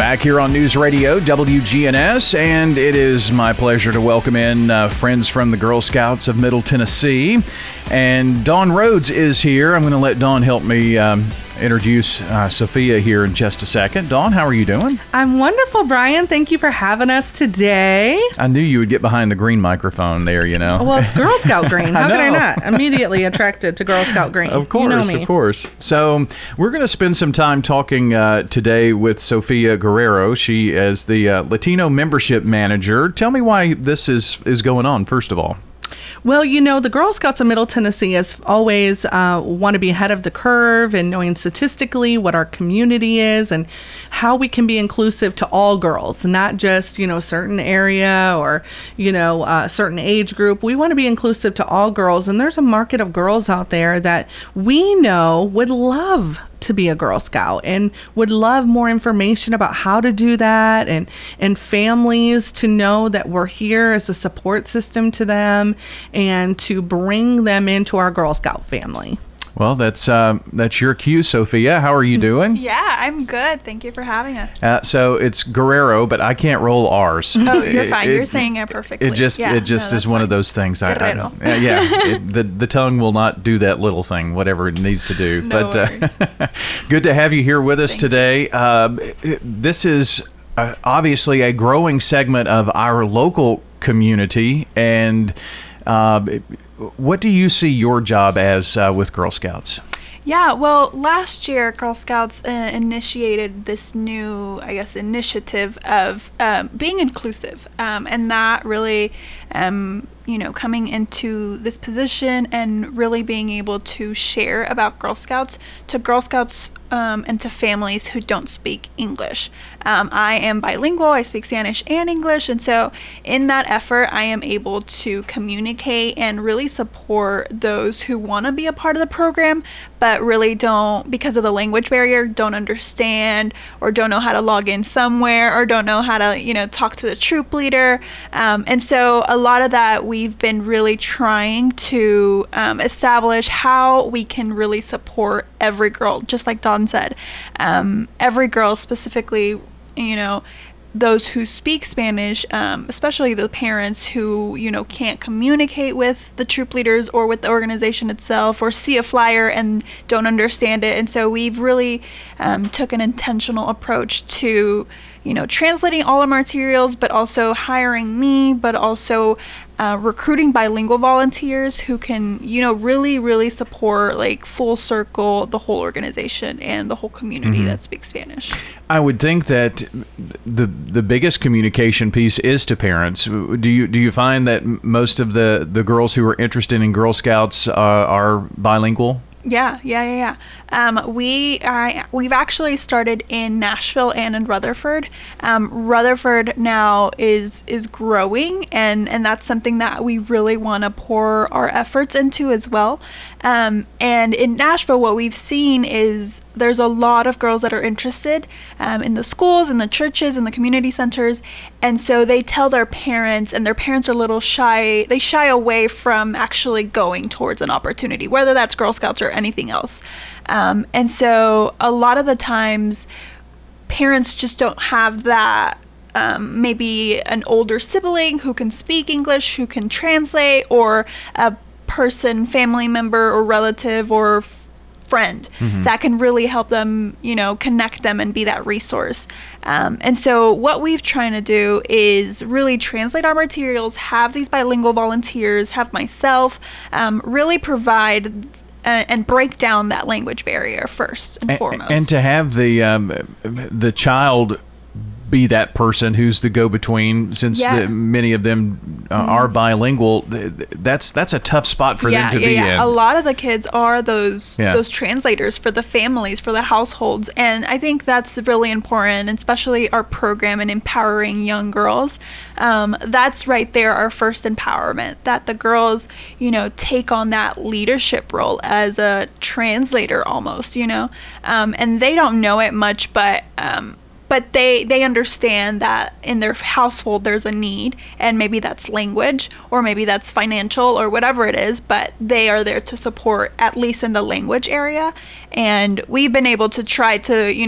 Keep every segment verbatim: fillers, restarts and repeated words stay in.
Back here on News Radio W G N S, and it is my pleasure to welcome in uh, friends from the Girl Scouts of Middle Tennessee. And Dawn Rhodes is here. I'm going to let Dawn help me um, introduce uh, Sophia here in just a second. Dawn, how are you doing? I'm wonderful, Brian. Thank you for having us today. I knew you would get behind the green microphone there, you know. Well, it's Girl Scout green. How I could I know. not? Immediately attracted to Girl Scout green. Of course, you know me. of course. So we're going to spend some time talking uh, today with Sophia Guerrero. She is the uh, Latino membership manager. Tell me why this is, is going on, first of all. Well, you know, the Girl Scouts of Middle Tennessee has always uh, want to be ahead of the curve and knowing statistically what our community is and how we can be inclusive to all girls, not just, you know, a certain area or, you know, a certain age group. We want to be inclusive to all girls. And there's a market of girls out there that we know would love to be a Girl Scout and would love more information about how to do that, and and families to know that we're here as a support system to them and to bring them into our Girl Scout family. Well, that's uh, that's your cue, Sophia. How are you doing? Yeah, I'm good. Thank you for having us. Uh, so it's Guerrero, but I can't roll R's. Oh, you're fine. It- you're saying it perfectly. It just Yeah, it just no, is that's one of fine. those things. I, I Guerrero. don't. Uh, yeah, it, the the tongue will not do that little thing, whatever it needs to do. No but uh, good to have you here with us Thank today. Uh, this is uh, obviously a growing segment of our local community, and uh, what do you see your job as uh, with Girl Scouts? Yeah, well, last year, Girl Scouts uh, initiated this new, I guess, initiative of um, being inclusive. Um, and that really, um, you know, coming into this position and really being able to share about Girl Scouts to Girl Scouts um, and to families who don't speak English. Um, I am bilingual. I speak Spanish and English. And so in that effort, I am able to communicate and really support those who want to be a part of the program, but really don't, because of the language barrier, don't understand or don't know how to log in somewhere or don't know how to, you know, talk to the troop leader. Um, and so a lot of that we've been really trying to um, establish how we can really support every girl, just like Dawn said. Um, every girl, specifically, you know, those who speak Spanish, um, especially the parents who, you know, can't communicate with the troop leaders or with the organization itself or see a flyer and don't understand it. And so we've really um, took an intentional approach to, you know, translating all of our materials, but also hiring me, but also uh, recruiting bilingual volunteers who can, you know, really, really support like full circle the whole organization and the whole community mm-hmm. that speaks Spanish. I would think that the the biggest communication piece is to parents. Do you do you find that most of the, the girls who are interested in Girl Scouts uh, are bilingual? Yeah, yeah, yeah, yeah. Um, we, I, we've actually started in Nashville and in Rutherford. Um, Rutherford now is is growing, and, and that's something that we really want to pour our efforts into as well. Um, and in Nashville, what we've seen is there's a lot of girls that are interested um, in the schools, in the churches, in the community centers, and so they tell their parents, and their parents are a little shy. They shy away from actually going towards an opportunity, whether that's Girl Scouts or anything else. Um, and so a lot of the times parents just don't have that, um, maybe an older sibling who can speak English, who can translate, or a person, family member or relative or f- friend mm-hmm. that can really help them, you know, connect them and be that resource. Um, and so what we've trying to do is really translate our materials, have these bilingual volunteers, have myself, um, really provide and break down that language barrier first and, and foremost. And to have the um, the child be that person who's the go-between, since yeah. the, many of them uh, mm-hmm. are bilingual, that's that's a tough spot for yeah, them to yeah, be yeah. in. A lot of the kids are those yeah. those translators for the families, for the households, and I think that's really important, especially our program in empowering young girls. Um, that's right there, our first empowerment, that the girls, you know, take on that leadership role as a translator almost, you know, um, and they don't know it much, but um, But they, they understand that in their household there's a need, and maybe that's language, or maybe that's financial, or whatever it is, but they are there to support, at least in the language area. And we've been able to try to, you know,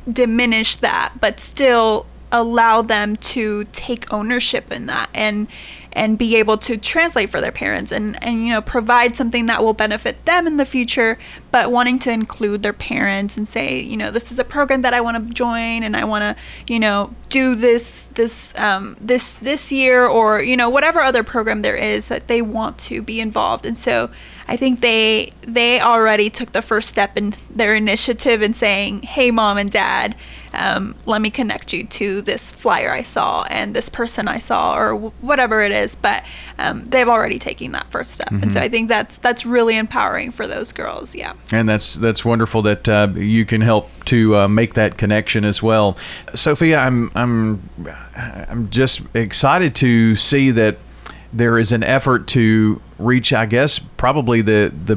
diminish that, but still allow them to take ownership in that and and be able to translate for their parents and, and, you know, provide something that will benefit them in the future, but wanting to include their parents and say, you know, this is a program that I want to join and I want to, you know, do this, this, um, this, this year, or, you know, whatever other program there is that they want to be involved. And so I think they, they already took the first step in their initiative in saying, hey, mom and dad, um, let me connect you to this flyer I saw and this person I saw, or w- whatever it is. But um, they've already taken that first step. Mm-hmm. And so I think that's that's really empowering for those girls. Yeah. And that's that's wonderful that uh, you can help to uh, make that connection as well. Sophia, I'm I'm I'm just excited to see that there is an effort to reach, I guess, probably the the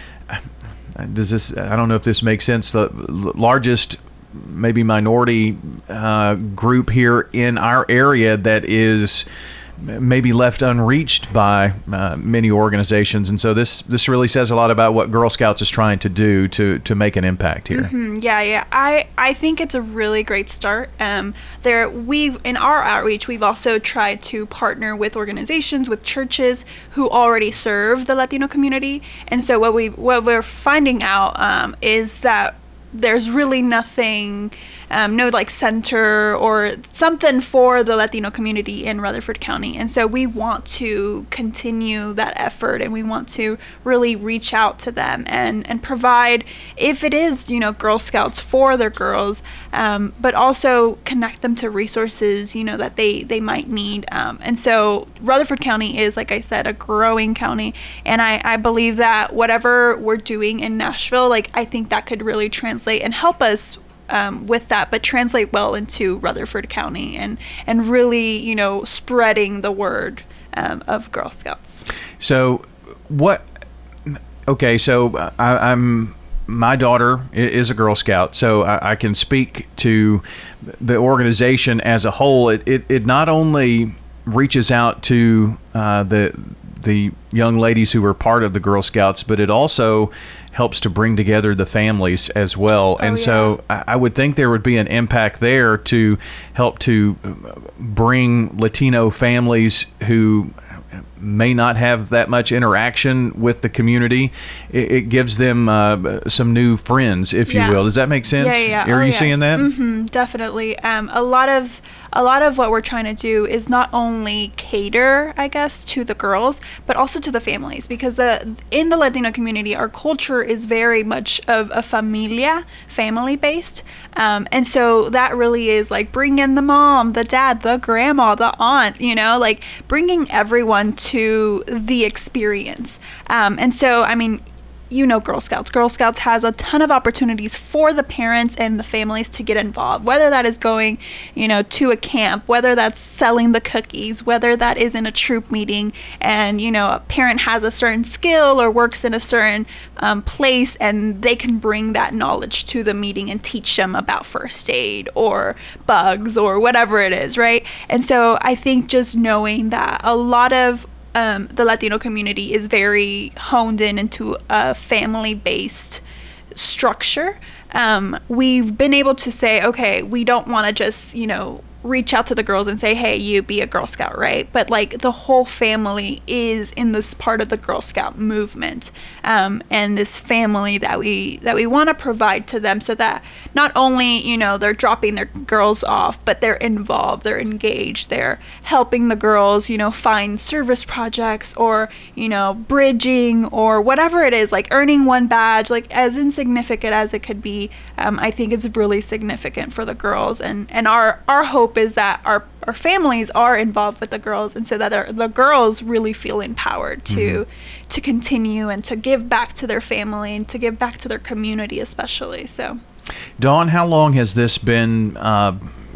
does this I don't know if this makes sense, the largest maybe minority uh, group here in our area that is maybe left unreached by uh, many organizations. And so this this really says a lot about what Girl Scouts is trying to do to to make an impact here. Mm-hmm. Yeah, yeah. I, I think it's a really great start. Um, there we've in our outreach, we've also tried to partner with organizations, with churches who already serve the Latino community. And so what we what we're finding out um, is that there's really nothing, um, no like center or something for the Latino community in Rutherford County. And so we want to continue that effort, and we want to really reach out to them and, and provide, if it is, you know, Girl Scouts for their girls, um, but also connect them to resources, you know, that they, they might need. Um, and so Rutherford County is, like I said, a growing county. And I, I believe that whatever we're doing in Nashville, like I think that could really translate and help us um, with that, but translate well into Rutherford County and, and really, you know, spreading the word um, of Girl Scouts. So what, okay, so I, I'm, my daughter is a Girl Scout, so I, I can speak to the organization as a whole. It, it, it not only reaches out to uh, the the young ladies who are part of the Girl Scouts, but it also helps to bring together the families as well. Oh, and yeah. so I, I would think there would be an impact there to help to bring Latino families who may not have that much interaction with the community. It, it gives them uh, some new friends, if yeah. you will. Does that make sense? Yeah, yeah, yeah. Are oh, you yes. seeing that? Mm-hmm, definitely. Um, a lot of a lot of what we're trying to do is not only cater, I guess, to the girls, but also to the families, because the in the Latino community, our culture is very much of a familia, family based, um, and so that really is like bring in the mom, the dad, the grandma, the aunt, you know, like bringing everyone to the experience. Um, and so, I mean, you know, Girl Scouts. Girl Scouts has a ton of opportunities for the parents and the families to get involved, whether that is going, you know, to a camp, whether that's selling the cookies, whether that is in a troop meeting and, you know, a parent has a certain skill or works in a certain um, place and they can bring that knowledge to the meeting and teach them about first aid or bugs or whatever it is, right? And so I think just knowing that a lot of Um, the Latino community is very honed in into a family-based structure. Um, we've been able to say, okay, we don't want to just, you know, reach out to the girls and say, hey, you be a Girl Scout, right? But like the whole family is in this part of the Girl Scout movement, um, and this family that we that we want to provide to them, so that not only, you know, they're dropping their girls off, but they're involved, they're engaged, they're helping the girls, you know, find service projects or, you know, bridging or whatever it is, like earning one badge, like as insignificant as it could be. Um, I think it's really significant for the girls, and and our our hope is that our our families are involved with the girls, and so that our, the girls really feel empowered to mm-hmm. to continue and to give back to their family and to give back to their community, especially. So, Dawn, how long has this been uh,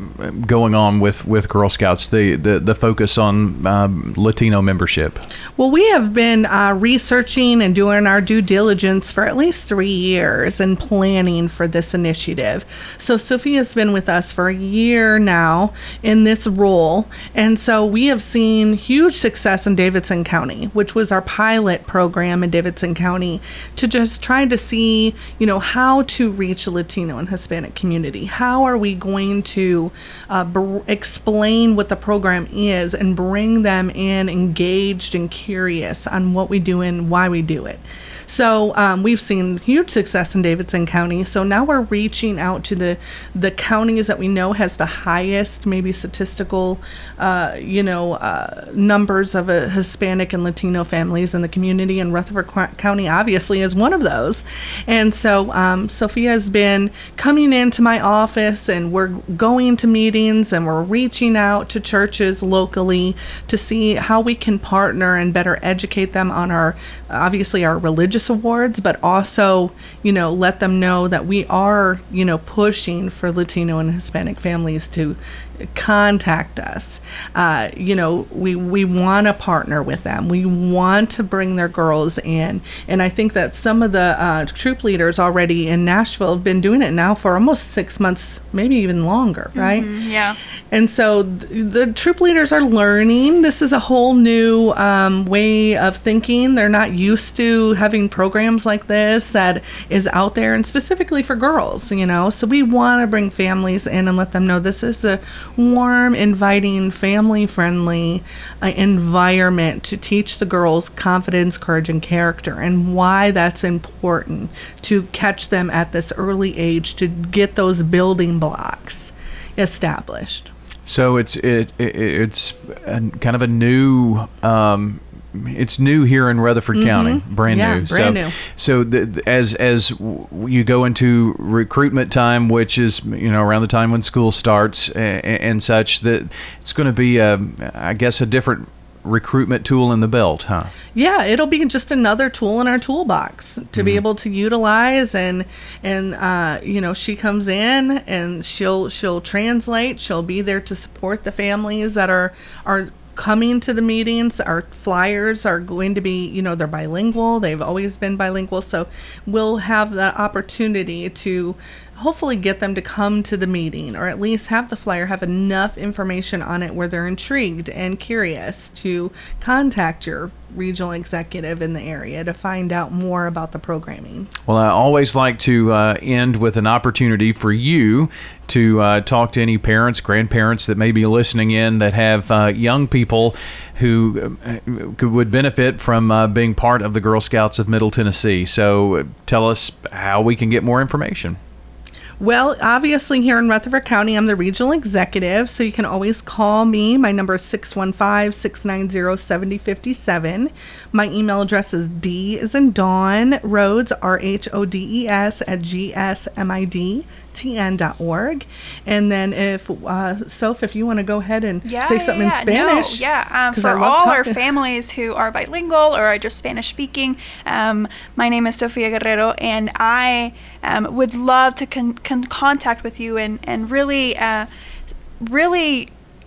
going on with, with Girl Scouts, the, the, the focus on um, Latino membership? Well, we have been uh, researching and doing our due diligence for at least three years and planning for this initiative. So Sophia's been with us for a year now in this role. And so we have seen huge success in Davidson County, which was our pilot program in Davidson County, to just try to see, you know, how to reach Latino Latino and Hispanic community? How are we going to uh, br- explain what the program is and bring them in engaged and curious on what we do and why we do it? So um, we've seen huge success in Davidson County. So now we're reaching out to the the counties that we know has the highest, maybe statistical, uh, you know, uh, numbers of uh, Hispanic and Latino families in the community. And Rutherford Qu- County obviously is one of those. And so um, Sophia has been coming into my office, and we're going to meetings, and we're reaching out to churches locally to see how we can partner and better educate them on our, obviously our religious awards, but also, you know, let them know that we are, you know, pushing for Latino and Hispanic families to contact us. Uh, you know, we we want to partner with them. We want to bring their girls in. And I think that some of the uh, troop leaders already in Nashville have been doing it now for almost six months, maybe even longer, right? Mm-hmm, yeah. And so th- the troop leaders are learning. This is a whole new um, way of thinking. They're not used to having programs like this that is out there, and specifically for girls, you know. So we want to bring families in and let them know this is a warm, inviting, family-friendly uh, environment to teach the girls confidence, courage, and character, and why that's important to catch them at this early age to get those building blocks established. So it's it, it it's a, kind of a new. Um, It's new here in Rutherford mm-hmm. County, brand yeah, new. brand so, new. So the, the, as as w- you go into recruitment time, which is you know around the time when school starts and, and such, that it's going to be, a, I guess, a different recruitment tool in the belt, huh? Yeah, it'll be just another tool in our toolbox to mm-hmm. be able to utilize, and and uh, you know, she comes in and she'll she'll translate. She'll be there to support the families that are are. coming to the meetings. Our flyers are going to be, you know, they're bilingual. They've always been bilingual. So we'll have the opportunity to hopefully get them to come to the meeting, or at least have the flyer have enough information on it where they're intrigued and curious to contact your regional executive in the area to find out more about the programming. Well, I always like to uh, end with an opportunity for you to uh, talk to any parents, grandparents that may be listening in that have uh, young people who uh, would benefit from uh, being part of the Girl Scouts of Middle Tennessee. So uh, tell us how we can get more information. Well, obviously here in Rutherford County, I'm the regional executive, so you can always call me. My number is six one five, six nine zero, seven zero five seven. My email address is D as in Dawn Rhodes, R H O D E S, at G S M I D T N dot org. And then if, uh, Soph, if you want to go ahead and yeah, say something yeah, in Spanish. No, yeah, um, for all our families who are bilingual or are just Spanish speaking, um, my name is Sofia Guerrero, and I um, would love to con- con- contact with you and, and really, uh, really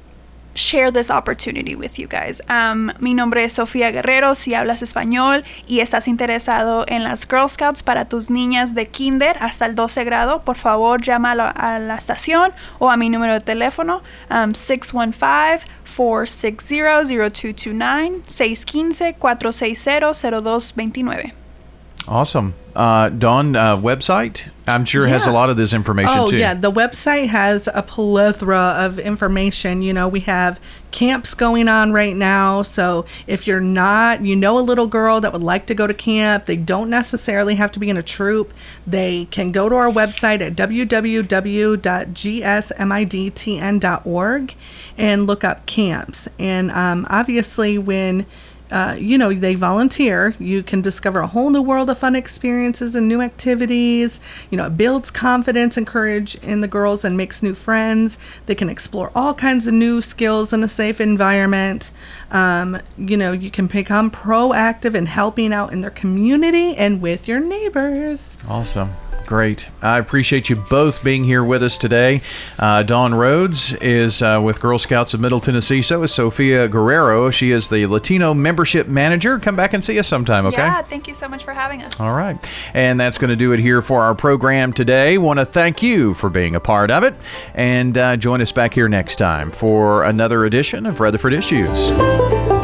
share this opportunity with you guys. Um, mi nombre es Sofía Guerrero. Si hablas español y estás interesado en las Girl Scouts para tus niñas de kinder hasta el doce grado, por favor llama a la, a la estación o a mi número de teléfono um, six one five, four six zero, zero two two nine, six one five, four six zero, zero dos dos nueve. Awesome. Uh, Dawn, uh, website, I'm sure yeah. has a lot of this information oh, too. Oh yeah, the website has a plethora of information. You know, we have camps going on right now. So if you're not, you know, a little girl that would like to go to camp, they don't necessarily have to be in a troop. They can go to our website at w w w dot g s m i d t n dot org and look up camps. And um, obviously when Uh, you know, they volunteer, you can discover a whole new world of fun experiences and new activities. You know, it builds confidence and courage in the girls and makes new friends. They can explore all kinds of new skills in a safe environment. Um, you know, you can become proactive in helping out in their community and with your neighbors. Awesome. Great. I appreciate you both being here with us today. Uh, Dawn Rhodes is uh, with Girl Scouts of Middle Tennessee. So is Sofia Guerrero. She is the Latino Membership Manager. Come back and see us sometime, okay? Yeah, thank you so much for having us. All right. And that's going to do it here for our program today. Want to thank you for being a part of it. And uh, join us back here next time for another edition of Rutherford Issues.